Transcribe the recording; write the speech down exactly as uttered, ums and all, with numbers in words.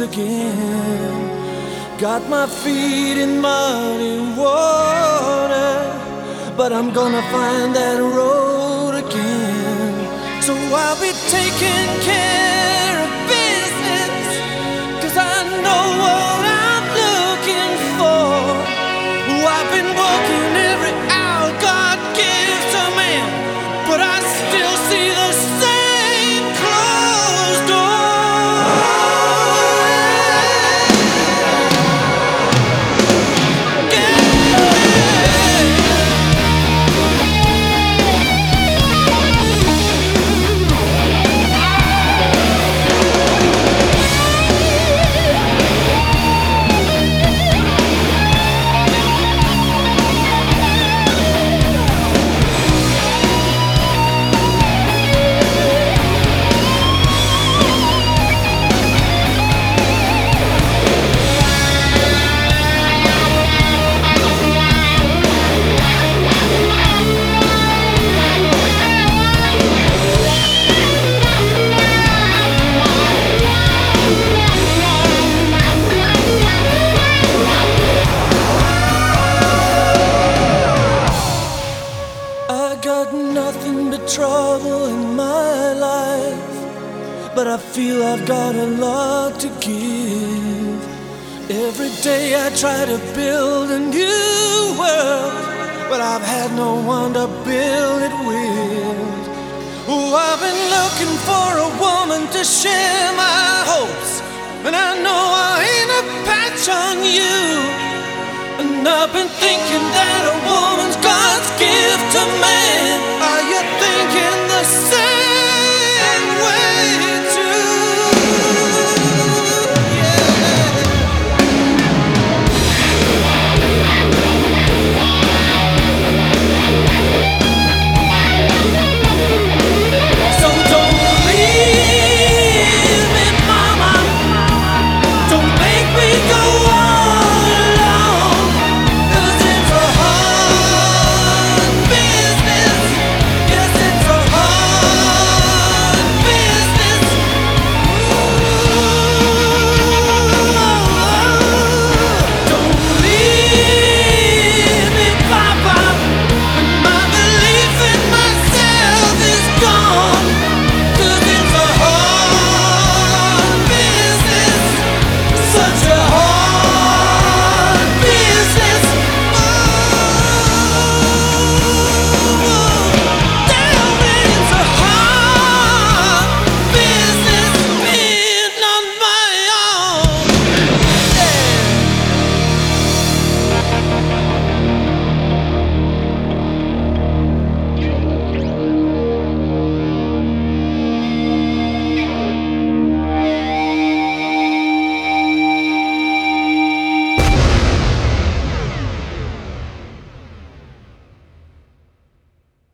again. Got my feet in muddy water, but I'm gonna find that road again. So I'll be taking care of business, 'cause I know what I'm looking for. Oh, I've been walking every hour God gives to man, but I still see the same closed door. Got nothing but trouble in my life, but I feel I've got a lot to give. Every day I try to build a new world, but I've had no one to build it with. Oh, I've been looking for a woman to share my hopes, and I know I ain't a patch on you. And I've been thinking that